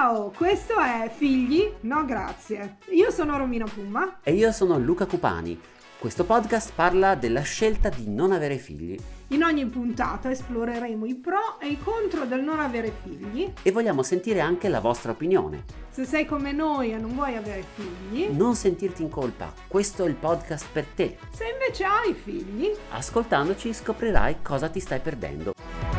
Ciao, questo è Figli? No grazie. Io sono Romina Puma. E io sono Luca Cupani. Questo podcast parla della scelta di non avere figli. In ogni puntata esploreremo i pro e i contro del non avere figli. E vogliamo sentire anche la vostra opinione. Se sei come noi e non vuoi avere figli, non sentirti in colpa, questo è il podcast per te. Se invece hai figli, ascoltandoci scoprirai cosa ti stai perdendo.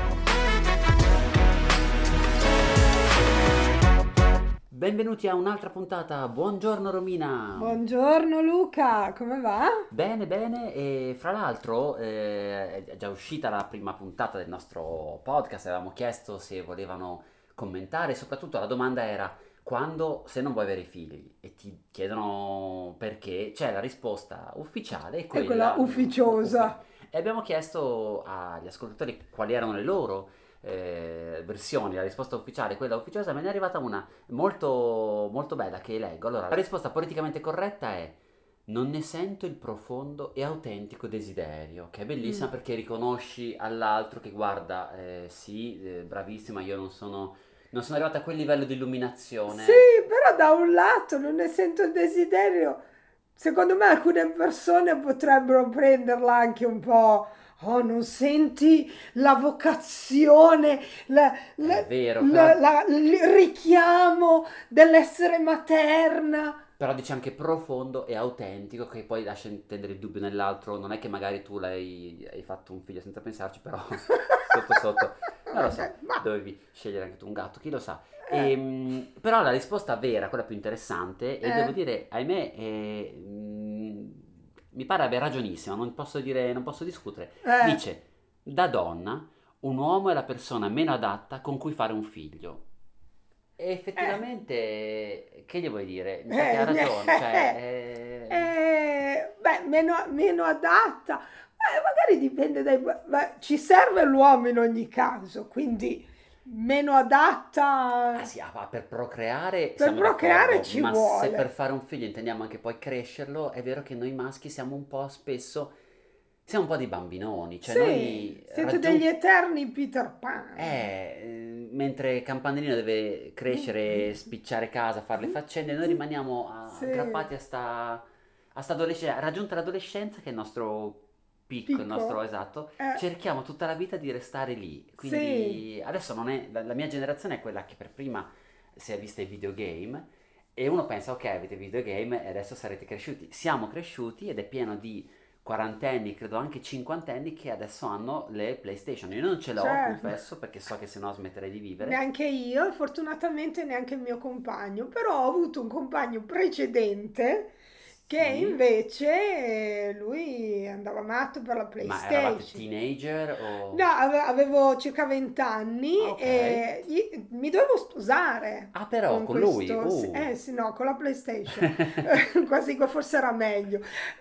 Benvenuti a un'altra puntata. Buongiorno Romina. Buongiorno Luca, come va? Bene, bene. E fra l'altro è già uscita la prima puntata del nostro podcast. Avevamo chiesto se volevano commentare. Soprattutto la domanda era: quando, se non vuoi avere figli e ti chiedono perché, c'è la risposta ufficiale e quella ufficiosa. E abbiamo chiesto agli ascoltatori quali erano le loro versioni. La risposta ufficiale, quella ufficiosa, me ne è arrivata una molto molto bella che leggo. Allora, la risposta politicamente corretta è: non ne sento il profondo e autentico desiderio, che è bellissima perché riconosci all'altro che guarda, bravissima, io non sono arrivata a quel livello di illuminazione. Sì, però da un lato non ne sento il desiderio. Secondo me alcune persone potrebbero prenderla anche un po'. Oh, non senti la vocazione, È vero, il richiamo dell'essere materna. Però dice anche profondo e autentico, che poi lascia intendere il dubbio nell'altro. Non è che magari tu hai fatto un figlio senza pensarci, però sotto non lo so, dovevi scegliere anche tu un gatto, chi lo sa. Però la risposta vera, quella più interessante, e devo dire, ahimè, mi pare abbia ragionissima, non posso discutere. Dice: da donna, un uomo è la persona meno adatta con cui fare un figlio. E effettivamente, che gli vuoi dire? Mi sa che ha ragione. Meno adatta. Magari dipende ci serve l'uomo in ogni caso, quindi meno adatta. Sì, per procreare per procreare ci ma vuole. Se per fare un figlio intendiamo anche poi crescerlo, è vero che noi maschi siamo un po' dei bambinoni, cioè noi siete degli eterni Peter Pan. Mentre Campanellino deve crescere, spicciare casa, fare le faccende, noi rimaniamo aggrappati a sta adolescenza. Raggiunta l'adolescenza, che è il nostro picco, il nostro esatto, cerchiamo tutta la vita di restare lì. Quindi adesso non è la mia generazione è quella che per prima si è vista i videogame, e uno pensa: ok, avete videogame e adesso sarete cresciuti. Siamo cresciuti ed è pieno di quarantenni, credo anche cinquantenni, che adesso hanno le PlayStation. Io non ce l'ho, confesso, perché so che sennò smetterei di vivere. Neanche io, fortunatamente neanche il mio compagno, però ho avuto un compagno precedente che invece lui andava matto per la PlayStation. Ma eravate teenager o? No, avevo circa 20 anni e mi dovevo sposare. Ah, però con lui? Sì, no, con la PlayStation. Quasi forse era meglio.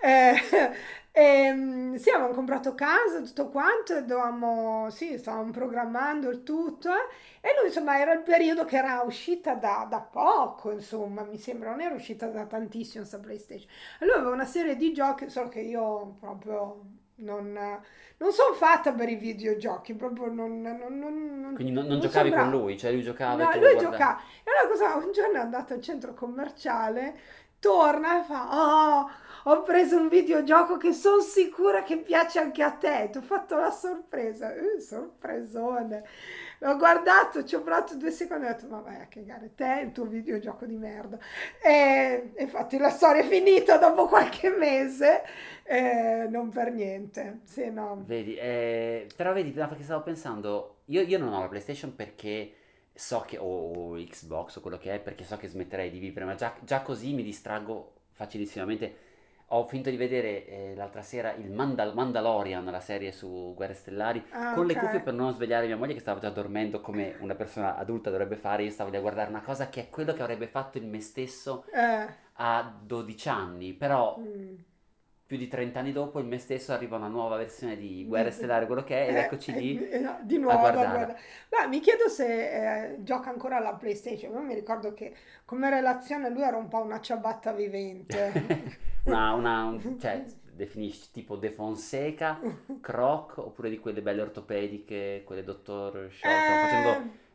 Sì, avevamo comprato casa, tutto quanto, e stavamo programmando il tutto, e lui, insomma, era il periodo che era uscita da poco, insomma, mi sembra, non era uscita da tantissimo questa PlayStation. Allora aveva una serie di giochi, solo che io proprio non sono fatta per i videogiochi, proprio Quindi non giocavi con lui, cioè lui giocava no, e tu lui guardavi. giocava. E allora un giorno è andato al centro commerciale, torna e fa: ho preso un videogioco che sono sicura che piace anche a te. Ti ho fatto la sorpresa. Sorpresone. L'ho guardato, ci ho provato 2 secondi e ho detto: ma vai a cagare te e il tuo videogioco di merda. E infatti la storia è finita dopo qualche mese, non per niente. Sì, no. Vedi, però vedi, perché stavo pensando, io non ho la PlayStation perché so che, o Xbox o quello che è, perché so che smetterei di vivere, ma già così mi distraggo facilissimamente. Ho finito di vedere l'altra sera il Mandalorian, la serie su Guerre Stellari, con le cuffie per non svegliare mia moglie, che stava già dormendo come una persona adulta dovrebbe fare. Io stavo lì a guardare una cosa che è quello che avrebbe fatto il me stesso a 12 anni, però più di 30 anni dopo il me stesso arriva a una nuova versione di Guerre Stellari, quello che è, ed eccoci lì di nuovo a guardare. Beh, mi chiedo se gioca ancora alla PlayStation. Io mi ricordo che come relazione lui era un po' una ciabatta vivente. Cioè, definisci tipo De Fonseca, Croc, oppure di quelle belle ortopediche, quelle Dottor Show. Stiamo facendo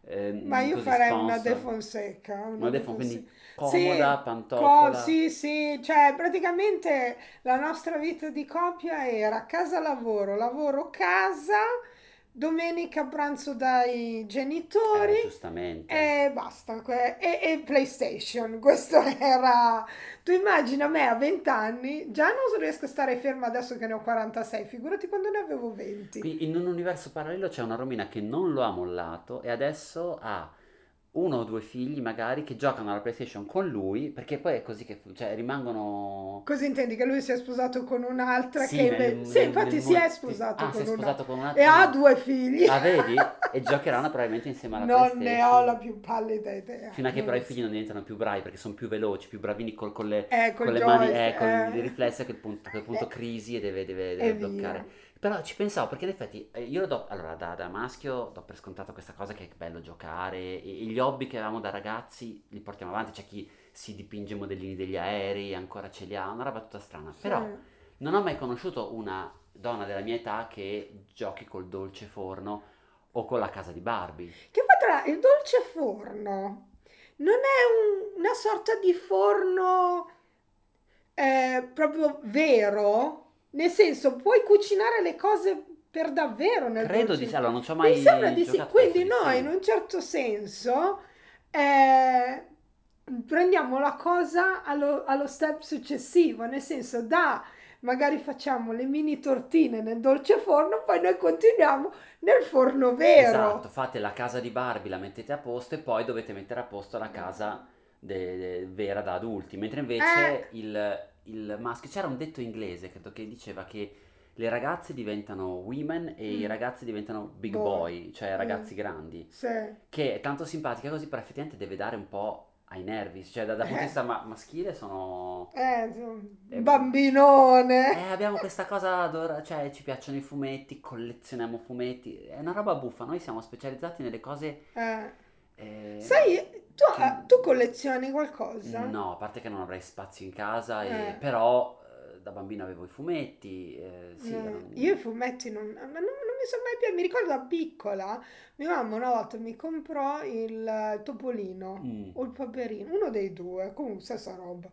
Ma io così farei una De sponsor. Fonseca, una Una De defo, Fonseca. quindi Sì, comoda, pantofola. sì, sì, cioè praticamente la nostra vita di coppia era casa lavoro, lavoro casa, domenica pranzo dai genitori Giustamente. e basta, e PlayStation, questo era... Tu immagina me a 20 anni, già non riesco a stare ferma adesso che ne ho 46, figurati quando ne avevo 20. Qui in un universo parallelo c'è una Romina che non lo ha mollato e adesso ha uno o due figli magari che giocano alla PlayStation con lui, perché poi è così che cioè rimangono. Cosa intendi? Che lui si è sposato con un'altra che Sì, invece... Sì, nel infatti si è sposato Ah, si è con una... sposato con E un'altra. ha due figli. Ah, vedi? E giocheranno probabilmente insieme alla Non ne ho la PlayStation. più pallida idea, Fino a che non però i lo figli so. non diventano più bravi perché sono più veloci, più bravini con Col le mani, joystick, con i riflessi, a quel punto eh, crisi e e deve via. bloccare. Però ci pensavo perché in effetti io lo do, allora da maschio do per scontato questa cosa che è bello giocare e gli hobby che avevamo da ragazzi li portiamo avanti, c'è chi si dipinge i modellini degli aerei, ancora ce li ha, una roba tutta strana. Sì. Però non ho mai conosciuto una donna della mia età che giochi col dolce forno o con la casa di Barbie. Che poi tra il dolce forno non è una sorta di forno proprio vero? Nel senso, puoi cucinare le cose per davvero nel Credo di dolce sì, forno? allora non ci ho Mi sembra mai di sì. giocato, penso Quindi di noi, in sì. un certo senso, eh, prendiamo la cosa allo step successivo, nel senso, magari facciamo le mini tortine nel dolce forno, poi noi continuiamo nel forno Esatto, vero. fate la casa di Barbie, la mettete a posto e poi dovete mettere a posto la casa vera da adulti. Mentre Eh, invece il maschio, c'era un detto inglese, credo che diceva che le ragazze diventano women e i mm, ragazzi diventano big boh, boy, cioè mm, ragazzi grandi, sì, che è tanto simpatica così, però effettivamente deve dare un po' ai nervi, cioè dal punto di eh, vista maschile sono. insomma, eh, bambinone. abbiamo questa cosa, cioè ci piacciono i fumetti, collezioniamo fumetti, è una roba buffa, noi siamo specializzati nelle cose Eh. eh, Sai, che. tu collezioni qualcosa? No, a parte che non avrei spazio in casa, Eh. però da bambino avevo i fumetti, sì, Io i fumetti non mi sono mai piaciuti. Mi ricordo da piccola, mia mamma una volta mi comprò il topolino mm. o il paperino, uno dei due, comunque stessa roba.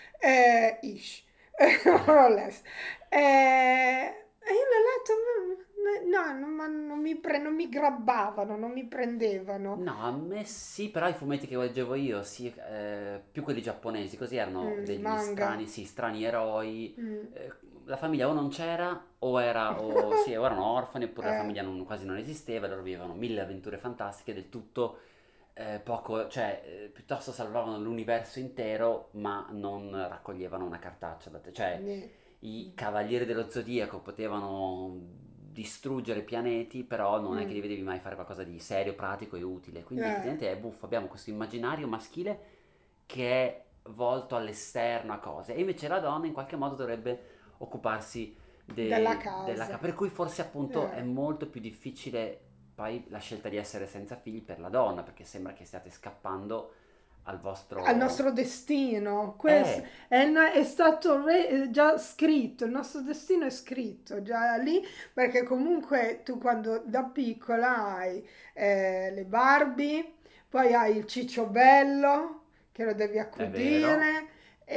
Ish. Non l'ho letto. E io l'ho letto, no, non mi grabbavano, non mi prendevano. No, a me sì, però i fumetti che leggevo io, sì, più quelli giapponesi, così erano degli Manga. strani, sì, strani eroi. Mm. La famiglia o non c'era, o sì, o erano orfani, oppure la Eh, famiglia quasi non esisteva, e loro vivevano mille avventure fantastiche, del tutto poco, cioè, piuttosto salvavano l'universo intero, ma non raccoglievano una cartaccia da te. Cioè, Nì. i cavalieri dello zodiaco potevano distruggere pianeti, però non è che Mm. li vedevi mai fare qualcosa di serio, pratico e utile. Quindi Eh, effettivamente è buffo, abbiamo questo immaginario maschile che è volto all'esterno a cose, e invece la donna in qualche modo dovrebbe occuparsi della della casa. casa. Per cui forse appunto è Eh. molto più difficile poi la scelta di essere senza figli per la donna, perché sembra che stiate scappando al Al vostro. nostro destino. Questo Eh, è stato già scritto, il nostro destino è scritto già lì, perché comunque tu quando da piccola hai le Barbie, poi hai il ciccio bello che lo devi è vero, accudire,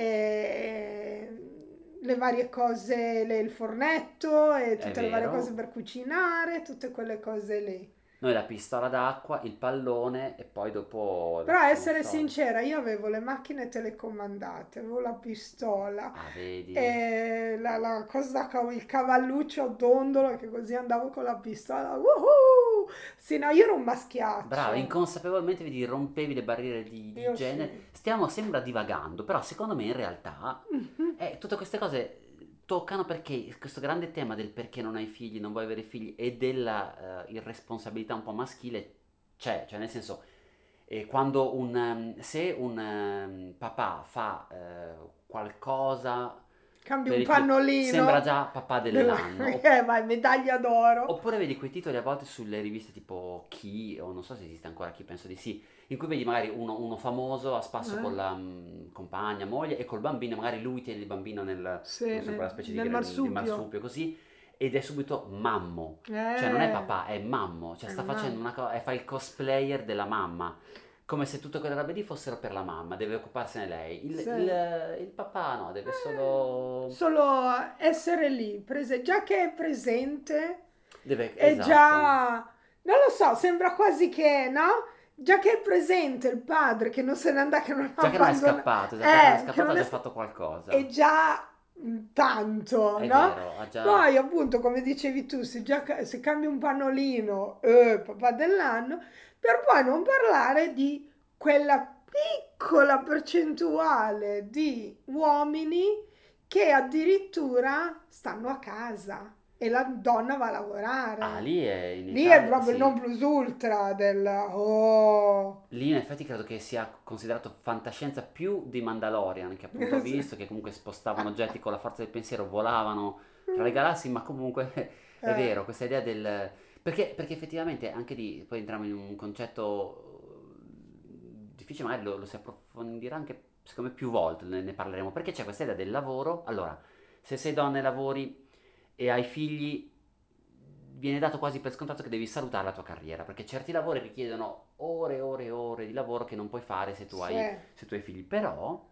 e le varie cose, il fornetto e è tutte le varie cose vero. per cucinare, tutte quelle cose lì. Noi la pistola d'acqua, il pallone e poi dopo Però a la essere console. sincera, io avevo le macchine telecomandate, avevo la pistola, Ah, vedi? e la cosa, il cavalluccio a dondolo che così andavo con la pistola. Woohoo! Sì, no, io ero un Brava, maschiaccio. inconsapevolmente vedi, rompevi le barriere di Io sì. genere. Stiamo, sembra divagando, però secondo me in realtà Mhm. tutte queste cose toccano perché questo grande tema del perché non hai figli, non vuoi avere figli e della irresponsabilità un po' maschile c'è, cioè nel senso, quando se un papà fa qualcosa Cambi per un i figli, sembra pannolino, già papà dell'anno. vai, medaglia d'oro. Oppure vedi quei titoli a volte sulle riviste tipo Chi, o non so se esiste ancora Chi, penso di sì, in cui vedi magari uno famoso a spasso Eh? con la compagna, moglie e col bambino, magari lui tiene il bambino Sì, non so, quella specie nel di marsupio. marsupio così, ed è subito mammo, cioè non è papà, è mammo, cioè è sta facendo mamma. una cosa, fa il cosplayer della mamma, come se tutte quelle robe lì fossero per la mamma, deve occuparsene lei. Il, Sì. il papà no, deve solo... Solo essere lì, già che è presente, Deve, è esatto, già, non lo so, sembra quasi che, no? Già che è presente il padre, che non se ne andrà, che non già che non è abbandona, scappato, già che non è che scappato non ha è, già fatto qualcosa, è già tanto, è no? vero, ha già... Poi appunto, come dicevi tu, se cambi un pannolino, papà dell'anno, per poi non parlare di quella piccola percentuale di uomini che addirittura stanno a casa e la donna va a Ah, lavorare. lì è in Lì è Italia, proprio il non sì. plus ultra del oh. Lì in effetti credo che sia considerato fantascienza più di Mandalorian, che appunto ho visto, che comunque spostavano oggetti con la forza del pensiero, volavano tra le galassie, ma comunque è Eh, vero, questa idea del... Perché effettivamente anche lì poi entriamo in un concetto difficile, magari lo si approfondirà anche secondo me più volte, ne parleremo, perché c'è questa idea del lavoro. Allora, se sei donna e lavori e hai figli, viene dato quasi per scontato che devi salutare la tua carriera, perché certi lavori richiedono ore e ore e ore di lavoro che non puoi fare sì, se tu hai figli. Però,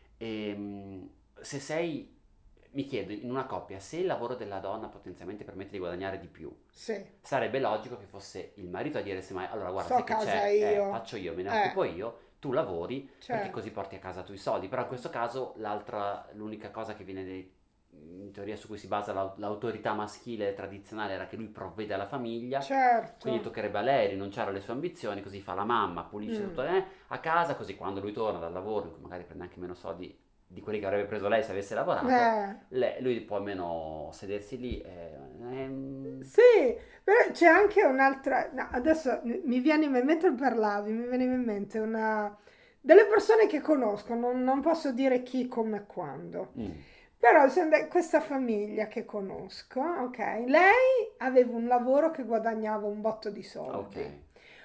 se sei, mi chiedo, in una coppia, se il lavoro della donna potenzialmente permette di guadagnare di più, sì, sarebbe logico che fosse il marito a dire semmai, allora guarda, sto a sai che casa c'è, io. faccio io, me ne Eh, occupo io, tu lavori perché certo. così porti a casa tu i soldi. Però in questo caso l'unica cosa che viene in teoria su cui si basa l'autorità maschile tradizionale era che lui provvede alla famiglia, quindi Certo. toccherebbe a lei rinunciare alle sue ambizioni, così fa la mamma, pulisce tutto Mm. a casa, così quando lui torna dal lavoro, in cui magari prende anche meno soldi di quelli che avrebbe preso lei se avesse lavorato, Eh, lui può almeno sedersi lì. sì, però c'è anche un'altra, no, adesso mi viene in mente, mentre parlavi, mi veniva in mente delle persone che conosco, non posso dire chi, come e quando, Mm, però questa famiglia che conosco, ok, lei aveva un lavoro che guadagnava un botto di ok. soldi,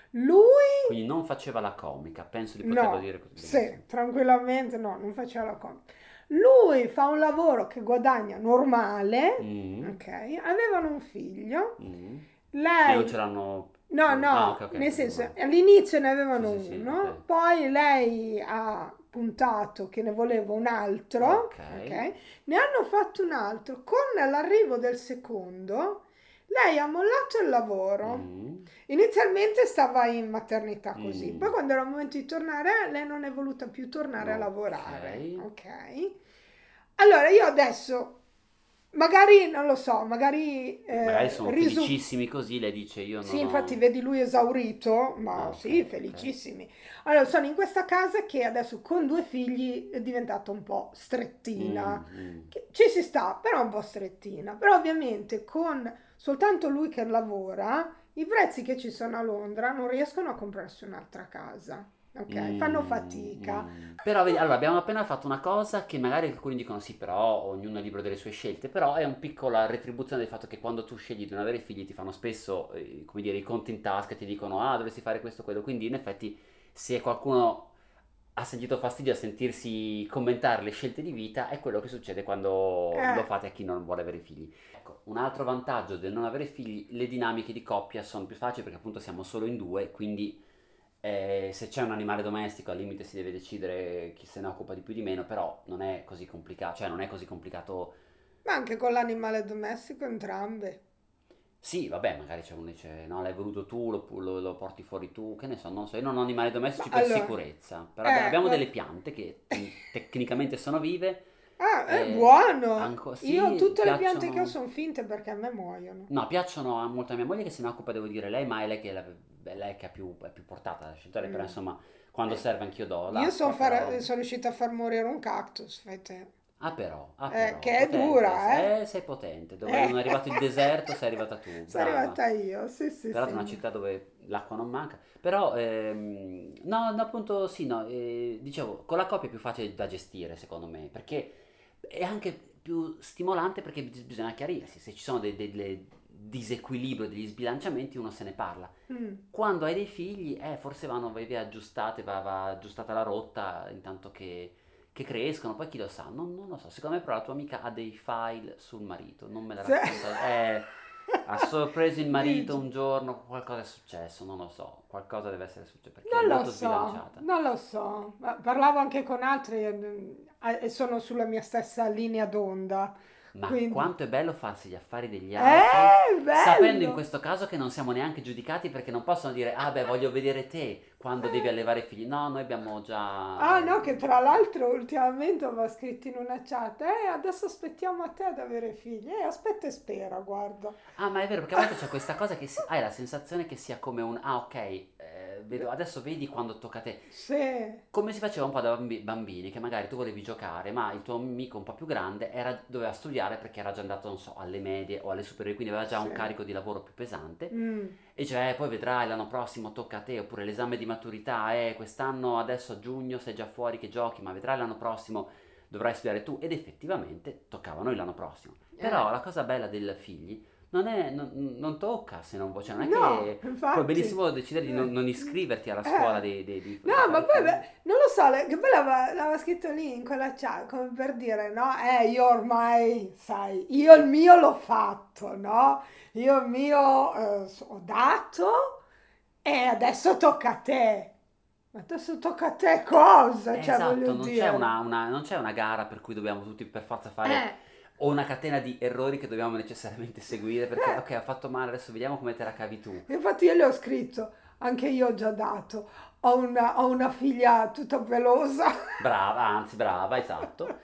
lui Quindi non faceva la comica, penso di poterlo no, dire così benissimo. sì, tranquillamente no, non faceva la conta. Lui fa un lavoro che guadagna normale, Mm, ok? Avevano un figlio, mm. E non ce lei, l'hanno no, più. Ah, ok, no, ok, nel meno senso, male. all'inizio ne Sì, avevano sì, sì, ok. uno, poi lei ha puntato che ne voleva un Ok. altro, ok? Ne hanno fatto un altro. Con l'arrivo del secondo, lei ha mollato il lavoro. Mm, Inizialmente stava in maternità così, poi mm, quando era il momento di tornare, lei non è voluta più tornare a ok. lavorare, ok? Allora io adesso, magari, non lo so, magari Magari sono felicissimi così, lei dice io sì, non infatti ho... vedi lui esaurito, Ah, ma ok, sì, ok. felicissimi. Allora, sono in questa casa che adesso con due figli è diventata un po' Mm, strettina. mm. Ci si sta, però un po' strettina. Però ovviamente con soltanto lui che lavora, i prezzi che ci sono a Londra non riescono a comprarsi un'altra casa. Ok? Fanno fatica. Però vedi, allora abbiamo appena fatto una cosa che magari alcuni dicono sì, però ognuno è libero delle sue scelte, però è un piccola retribuzione del fatto che quando tu scegli di non avere figli ti fanno spesso, come dire, i conti in tasca e ti dicono ah, dovresti fare questo, quello, quindi in effetti se qualcuno ha sentito fastidio a sentirsi commentare le scelte di vita è quello che succede quando lo Eh, fate a chi non vuole avere figli. Ecco, un altro vantaggio del non avere figli, le dinamiche di coppia sono più facili perché appunto siamo solo in due, quindi se c'è un animale domestico al limite si deve decidere chi se ne occupa di più o di meno, però non è così complicato, cioè non è così complicato. ma anche con l'animale domestico entrambe. Sì, vabbè, magari c'è uno che dice no, l'hai voluto tu, lo porti fuori tu, che ne so, non so, io non ho animali Ma domestici per allora, sicurezza, però abbiamo delle guarda. piante che tecnicamente sono vive, Ah, è buono! Io sì, tutte le piante che ho piacciono, sono finte perché a me muoiono. no, piacciono a molto a mia moglie che se ne occupa, devo dire lei, ma è lei che, è lei che è più portata alla scelta, però Mm. insomma, quando Eh, serve anch'io do io l'acqua, però... sono riuscita a far morire un cactus, fai te. Ah però, Che è potente, dura, eh? sei potente, dove Eh. non è arrivato il deserto sei arrivata tu, Sono brava. arrivata io, sì, sì, Tra l'altro sì. è una città dove l'acqua non manca, però no, no, appunto sì, no, dicevo, con la coppia è più facile da gestire secondo me, perché è anche più stimolante perché bisogna chiarirsi, se ci sono dei disequilibri, degli sbilanciamenti uno se ne parla. Mm. Quando hai dei figli, forse vanno via aggiustate, va aggiustata la rotta, intanto che che crescono, poi chi lo sa, non lo so, secondo me però la tua amica ha dei file sul marito, non me l'ha Sì. raccontato, ha sorpreso il marito Dici. un giorno, qualcosa è successo, non lo so, qualcosa deve essere successo perché è Non lo molto so, sbilanciata. non lo so. Ma parlavo anche con altri e sono sulla mia stessa linea d'onda. Ma Quindi, quanto è bello farsi gli affari degli altri, sapendo in bello! questo caso che non siamo neanche giudicati perché non possono dire, ah beh, voglio vedere te quando devi Eh. allevare i figli. No, noi abbiamo Ah già... no, che tra l'altro ultimamente mi ha scritto in una chat, adesso aspettiamo a te ad avere figli. Aspetta e spera, guarda. Ah, ma è vero, perché a volte c'è questa cosa che hai la sensazione che sia come un, ah ok, adesso vedi quando tocca a te. Sì, Come si faceva un po' da bambini, che magari tu volevi giocare, ma il tuo amico un po' più grande doveva studiare perché era già andato, non so, alle medie o alle superiori, quindi aveva già sì. un carico di lavoro più pesante. Mm, E cioè, poi vedrai l'anno prossimo tocca a te, oppure l'esame di maturità, quest'anno adesso a giugno sei già fuori che giochi, ma vedrai l'anno prossimo dovrai studiare tu. Ed effettivamente toccava a noi l'anno prossimo. eh. Però la cosa bella dei figli non tocca se non vuoi, cioè non è No, che puoi infatti. benissimo decidere di non iscriverti alla scuola Eh. di No, ma fare poi figli. non lo so, che poi l'aveva scritto lì in quella chat, come per dire, no? Io ormai, sai, io il mio l'ho fatto, no? Io il mio ho dato e adesso tocca a te. Ma adesso tocca a te cosa? Cioè, voglio Esatto, non c'è dire. non c'è una gara per cui dobbiamo tutti per forza fare Eh, o una catena di errori che dobbiamo necessariamente seguire perché eh. ok, ho fatto male, adesso vediamo come te la cavi tu. Infatti io le ho scritto, anche io ho già dato, ho una figlia tutta pelosa. Brava, anzi brava, esatto.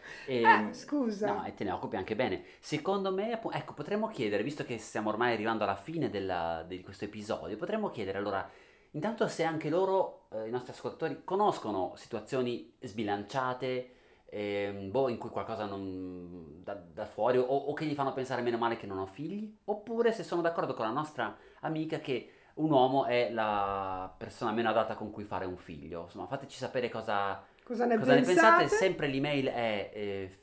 No, Scusa. e te ne occupi anche bene. Secondo me, ecco, potremmo chiedere, visto che stiamo ormai arrivando alla fine di questo episodio, potremmo chiedere allora, intanto se anche loro, i nostri ascoltatori, conoscono situazioni sbilanciate, boh, in cui qualcosa non da fuori, o che gli fanno pensare meno male che non ho figli, oppure se sono d'accordo con la nostra amica che un uomo è la persona meno adatta con cui fare un figlio. Insomma, fateci sapere Cosa ne cosa ne pensate. pensate? Sempre l'email è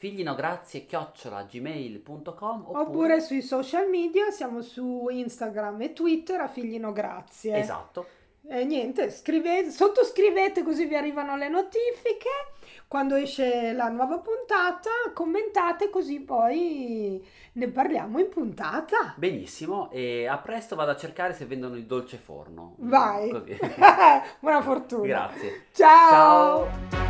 figlinograzie@gmail.com Oppure oppure... sui social media, siamo su Instagram e Twitter a Figlino Grazie. Esatto, E niente, sottoscrivete così vi arrivano le notifiche. Quando esce la nuova puntata, commentate così poi ne parliamo in puntata. benissimo. E a presto vado a cercare se vendono il dolce forno. Vai, Così. buona fortuna. Grazie. Ciao! Ciao.